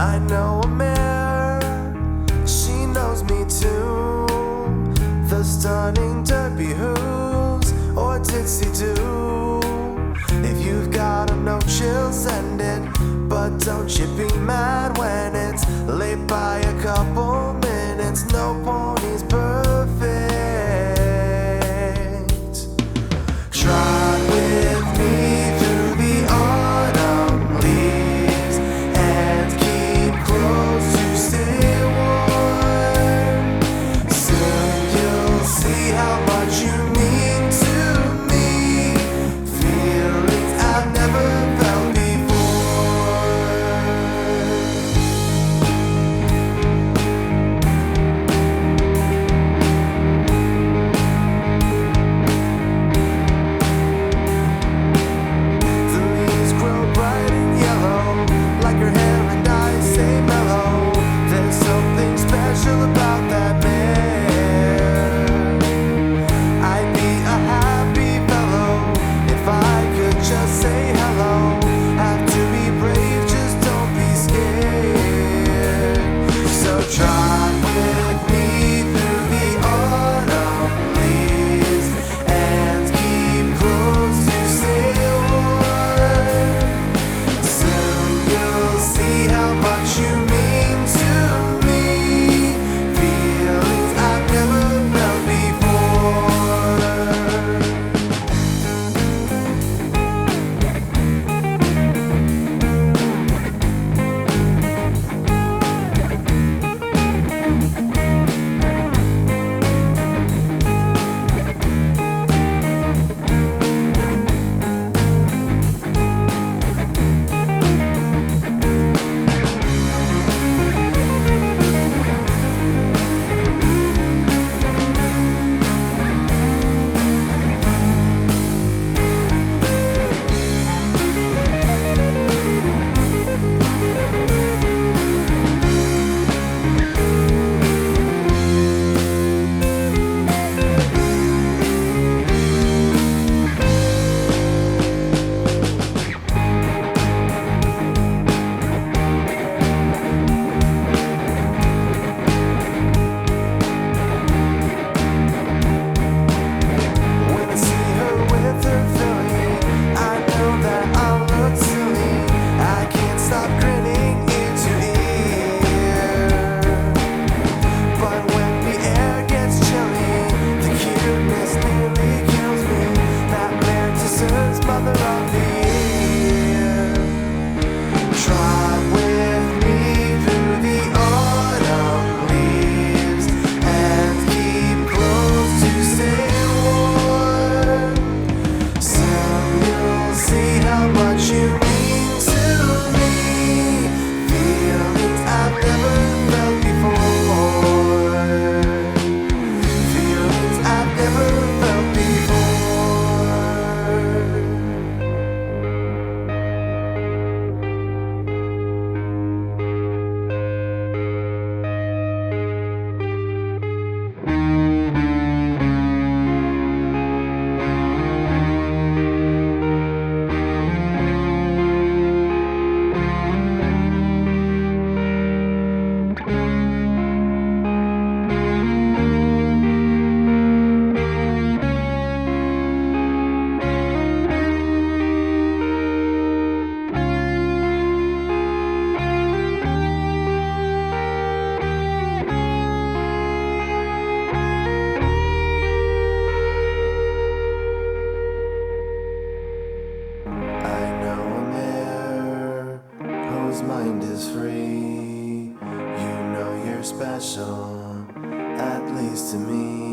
I know a mare, she knows me too. The stunning derby hooves or Dixie do. If you've got 'em, no chill, send it. But don't you be mad when it's late by a couple minutes. No pony's perfect. Trot with me through the autumn leaves and keep close to stay warm. Soon you'll see how much you mean to me. Feelings I've never felt before. The leaves grow bright and yellow, like her hair and eyes say mellow. There's something special about that mare. I'd be a happy fellow if I could just say hello. Have to be brave, just don't be scared. So trot with me through the autumn leaves and keep close to stay warm. Soon you'll see how much you mean to me. Feelings I've never felt before. When I see her with her filly, I know that I'll look silly. I can't stop grinning ear to ear. But when the air gets chilly, the cuteness nearly kills me. That mare deserves Mother of the Year. Trot with me through the autumn leaves and keep close to stay warm. Soon you'll see how much you mean to me. Feelings I've never felt before. Feelings I've never felt before. I know a mare whose mind is free. You know you're special, at least to me.